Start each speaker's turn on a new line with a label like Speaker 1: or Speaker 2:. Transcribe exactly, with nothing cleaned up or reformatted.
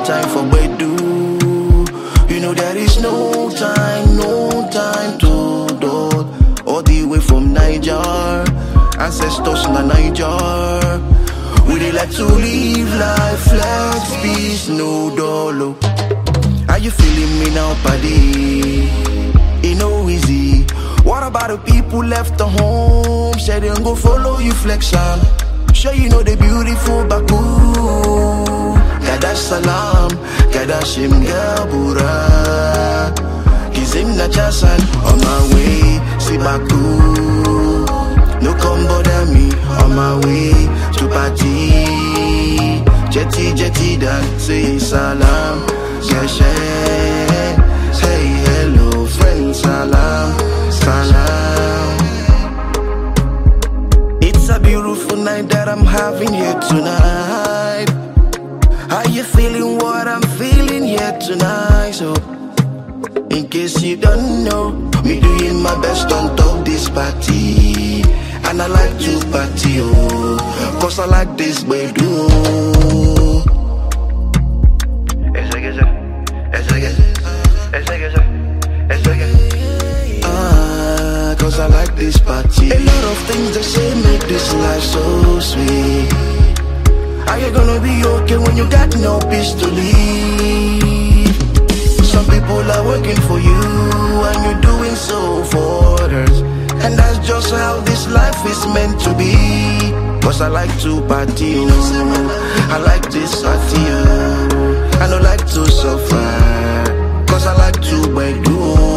Speaker 1: time for Bedu. You know there is no time, no time to dawdle. All the way from Niger, ancestors na Niger. We dey like to live life, flex, peace, no dollar. Are you feeling me now, paddy? It no easy. What about the people left at home? Say they go follow you flex on. Sure you know the beautiful Baku. Kadash salam, kadashim gabura. Kizim na chasan, on my way, see Baku. No come bother me, on my way to party. Jetty, jetty, dan, say salam. Geshe, say hello, friend, salam, salam. It's a beautiful night that I'm having here tonight. Are you feeling what I'm feeling here tonight? So, in case you don't know, me doing my best on top this party. And I like to party, oh, cause I like this Bedu. Ah, cause I like this party. A lot of things they say make this life so sweet. Are you gonna be okay when you got no peace to live? Some people are working for you and you're doing so for others. And that's just how this life is meant to be. Cause I like to party, oh. I like this party, oh. I don't like to suffer. Cause I like to Bedu.